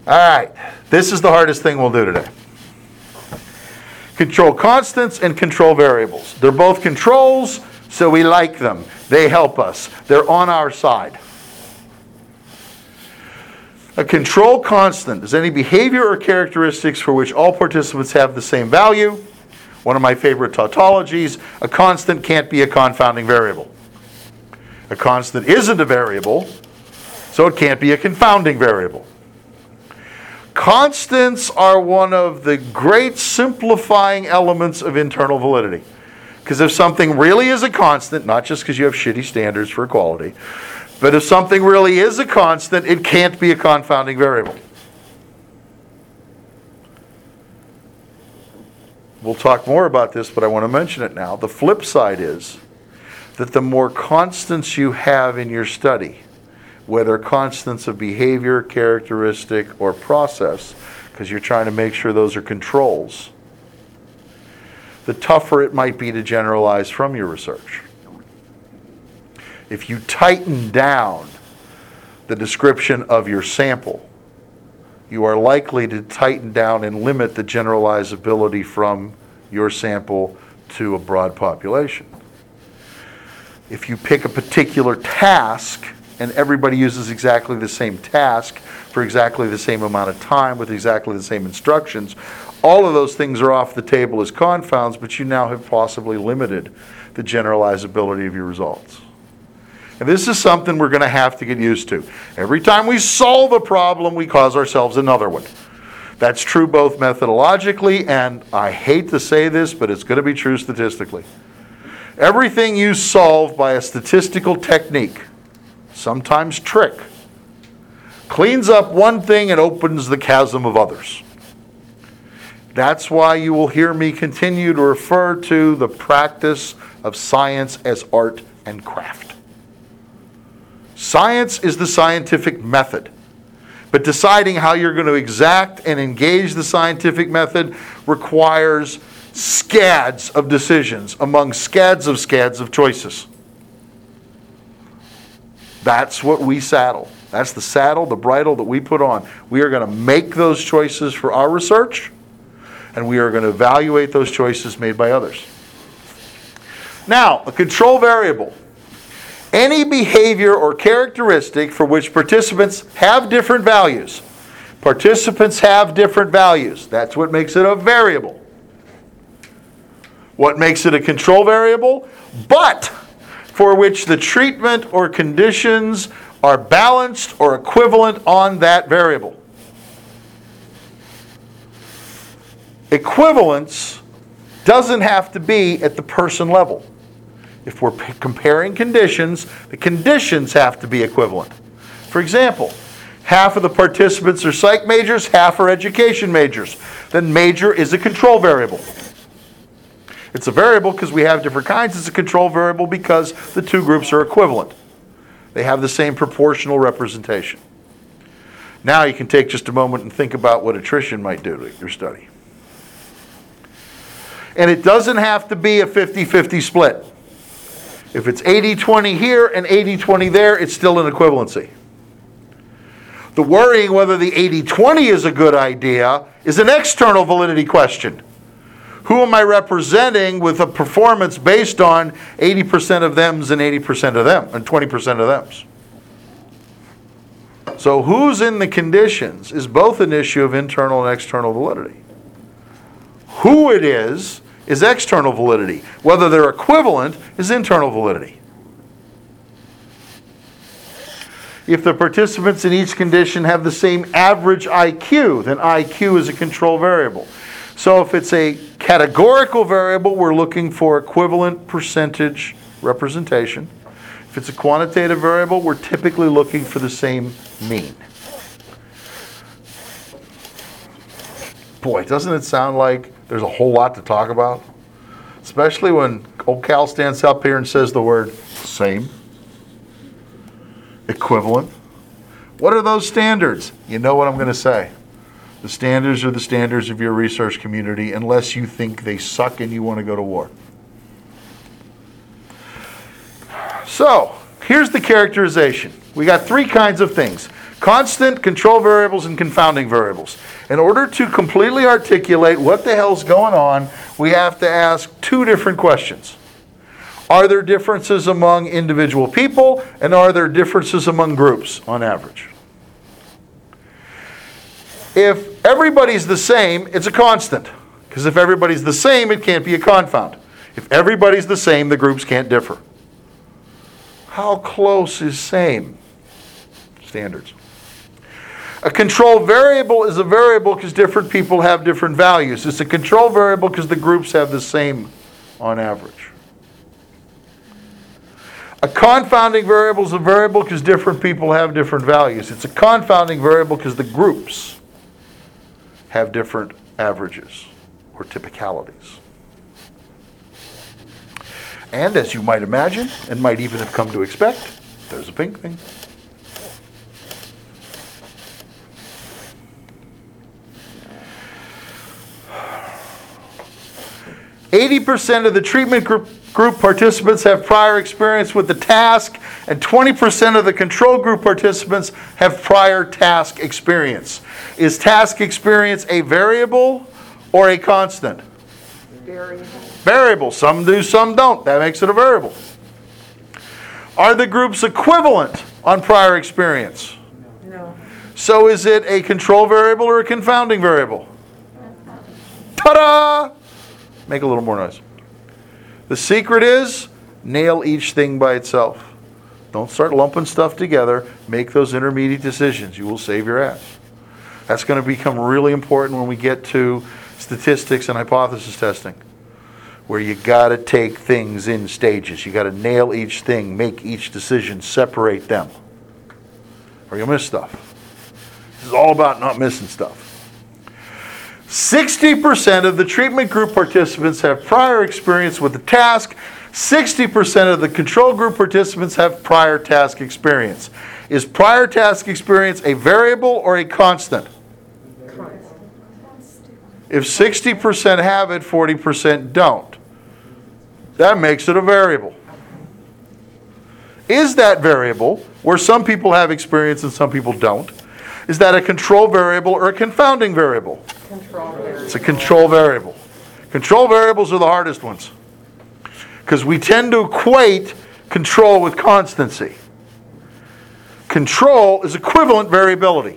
All right, this is the hardest thing we'll do today. Control constants and control variables. They're both controls, so we like them. They help us. They're on our side. A control constant is any behavior or characteristics for which all participants have the same value. One of my favorite tautologies, a constant can't be a confounding variable. A constant isn't a variable, so it can't be a confounding variable. Constants are one of the great simplifying elements of internal validity. Because if something really is a constant, not just because you have shitty standards for equality, but if something really is a constant, it can't be a confounding variable. We'll talk more about this, but I want to mention it now. The flip side is that the more constants you have in your study, whether constants of behavior, characteristic, or process, because you're trying to make sure those are controls, the tougher it might be to generalize from your research. If you tighten down the description of your sample, you are likely to tighten down and limit the generalizability from your sample to a broad population. If you pick a particular task and everybody uses exactly the same task for exactly the same amount of time with exactly the same instructions, all of those things are off the table as confounds, but you now have possibly limited the generalizability of your results. And this is something we're going to have to get used to. Every time we solve a problem, we cause ourselves another one. That's true both methodologically, and I hate to say this, but it's going to be true statistically. Everything you solve by a statistical technique, sometimes trick, cleans up one thing and opens the chasm of others. That's why you will hear me continue to refer to the practice of science as art and craft. Science is the scientific method, but deciding how you're going to exact and engage the scientific method requires scads of decisions among scads of choices. That's what we saddle. That's the saddle, the bridle that we put on. We are going to make those choices for our research, and we are going to evaluate those choices made by others. Now, a control variable. Any behavior or characteristic for which participants have different values. Participants have different values. That's what makes it a variable. What makes it a control variable? But for which the treatment or conditions are balanced or equivalent on that variable. Equivalence doesn't have to be at the person level. If we're comparing conditions, the conditions have to be equivalent. For example, half of the participants are psych majors, half are education majors. Then major is a control variable. It's a variable because we have different kinds. It's a control variable because the two groups are equivalent. They have the same proportional representation. Now you can take just a moment and think about what attrition might do to your study. And it doesn't have to be a 50-50 split. If it's 80-20 here and 80-20 there, it's still an equivalency. The worrying whether the 80-20 is a good idea is an external validity question. Who am I representing with a performance based on 80% of thems and 80% of them, and 20% of thems? So who's in the conditions is both an issue of internal and external validity. Who it is external validity. Whether they're equivalent is internal validity. If the participants in each condition have the same average IQ, then IQ is a control variable. So if it's a categorical variable, we're looking for equivalent percentage representation. If it's a quantitative variable, we're typically looking for the same mean. Boy, doesn't it sound like there's a whole lot to talk about? Especially when old Cal stands up here and says the word same, equivalent. What are those standards? You know what I'm going to say. The standards are the standards of your research community unless you think they suck and you want to go to war. So, here's the characterization. We got three kinds of things. Constant, control variables, and confounding variables. In order to completely articulate what the hell's going on, we have to ask two different questions. Are there differences among individual people, and are there differences among groups on average? If everybody's the same, it's a constant. Because if everybody's the same, it can't be a confound. If everybody's the same, the groups can't differ. How close is same? Standards. A control variable is a variable because different people have different values. It's a control variable because the groups have the same on average. A confounding variable is a variable because different people have different values. It's a confounding variable because the groups have different averages or typicalities. And as you might imagine, and might even have come to expect, there's a pink thing. "80% of the treatment group participants have prior experience with the task, and 20% of the control group participants have prior task experience." Is task experience a variable or a constant? Variable. Variable. Some do, some don't. That makes it a variable. Are the groups equivalent on prior experience? No. So is it a control variable or a confounding variable? Ta-da! Make a little more noise. The secret is nail each thing by itself. Don't start lumping stuff together. Make those intermediate decisions. You will save your ass. That's going to become really important when we get to statistics and hypothesis testing, where you got to take things in stages. You got to nail each thing, make each decision, separate them, or you'll miss stuff. This is all about not missing stuff. 60% of the treatment group participants have prior experience with the task. 60% of the control group participants have prior task experience. Is prior task experience a variable or a constant? If 60% have it, 40% don't. That makes it a variable. Is that variable, where some people have experience and some people don't, is that a control variable or a confounding variable? Control variable. It's a control variable. Control variables are the hardest ones, because we tend to equate control with constancy. Control is equivalent variability.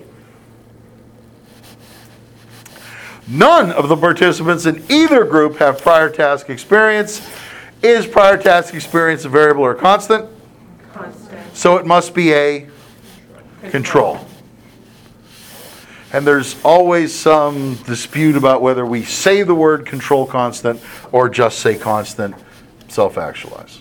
None of the participants in either group have prior task experience. Is prior task experience a variable or a constant? Constant. So it must be a control. And there's always some dispute about whether we say the word control constant or just say constant, self-actualize.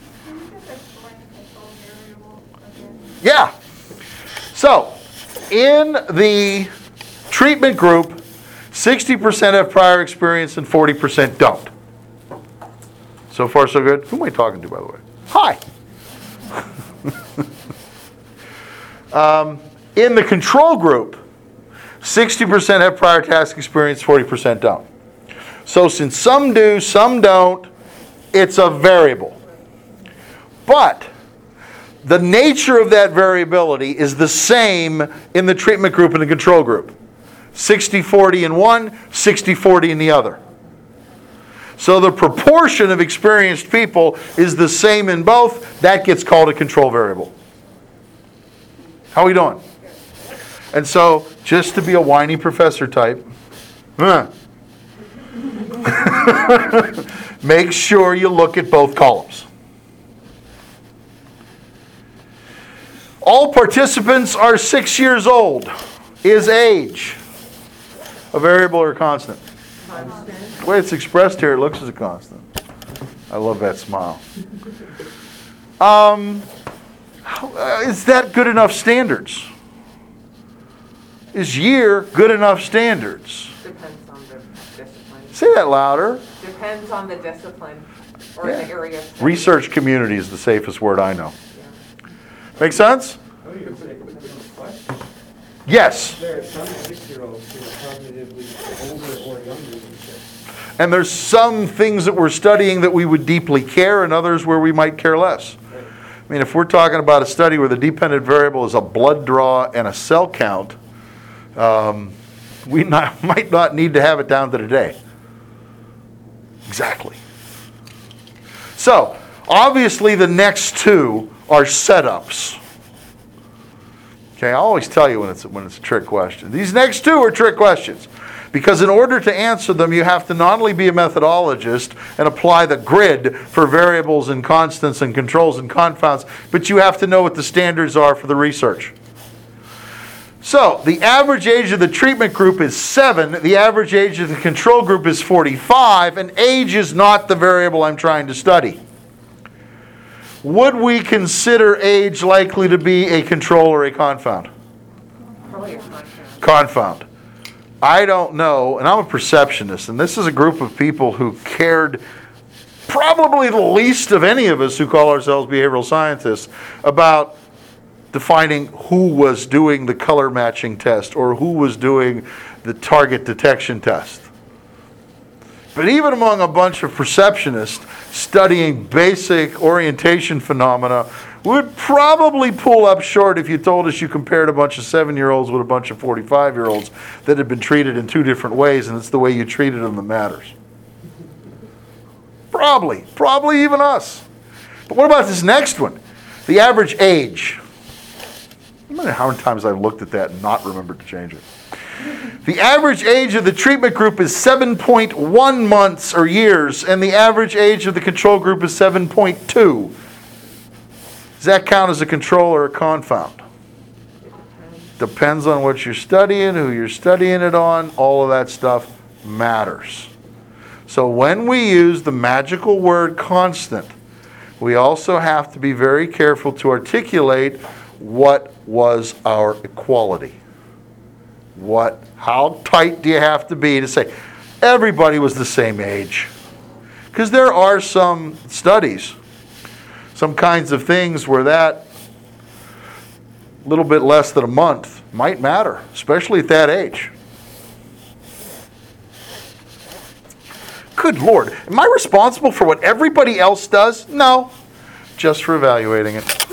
Yeah. So, in the treatment group, 60% have prior experience and 40% don't. So far, so good. Who am I talking to, by the way? Hi. In the control group, 60% have prior task experience, 40% don't. So since some do, some don't, it's a variable. But the nature of that variability is the same in the treatment group and the control group. 60-40 in one, 60-40 in the other. So the proportion of experienced people is the same in both. That gets called a control variable. How are we doing? And so, just to be a whiny professor type, make sure you look at both columns. All participants are 6 years old. Is age a variable or a constant? Constant. The way it's expressed here, it looks as a constant. I love that smile. Is that good enough standards? Is year good enough standards? Depends on the discipline. Say that louder. Depends on the discipline or the area. of study. Research community is the safest word I know. Yeah. Make sense? Yes. There are some 6-year-olds who are cognitively older or younger than 6. And there's some things that we're studying that we would deeply care, and others where we might care less. I mean, if we're talking about a study where the dependent variable is a blood draw and a cell count, might not need to have it down to the day. Exactly. So, obviously the next two are setups. Okay, I always tell you when it's a trick question. These next two are trick questions. Because in order to answer them, you have to not only be a methodologist and apply the grid for variables and constants and controls and confounds, but you have to know what the standards are for the research. So, the average age of the treatment group is 7, the average age of the control group is 45, and age is not the variable I'm trying to study. Would we consider age likely to be a control or a confound? Probably a confound. Confound. I don't know, and I'm a perceptionist, and this is a group of people who cared probably the least of any of us who call ourselves behavioral scientists about defining who was doing the color matching test or who was doing the target detection test. But even among a bunch of perceptionists studying basic orientation phenomena, would probably pull up short if you told us you compared a bunch of 7-year-olds with a bunch of 45-year-olds that had been treated in 2 different ways, and it's the way you treated them that matters. Probably even us. But what about this next one? The average age. I wonder how many times I've looked at that and not remembered to change it. The average age of the treatment group is 7.1 months or years, and the average age of the control group is 7.2. Does that count as a control or a confound? Depends on what you're studying, who you're studying it on, all of that stuff matters. So when we use the magical word constant, we also have to be very careful to articulate what was our equality. How tight do you have to be to say everybody was the same age? Because there are some studies, some kinds of things where that little bit less than a month might matter, especially at that age. Good Lord, am I responsible for what everybody else does? No, just for evaluating it.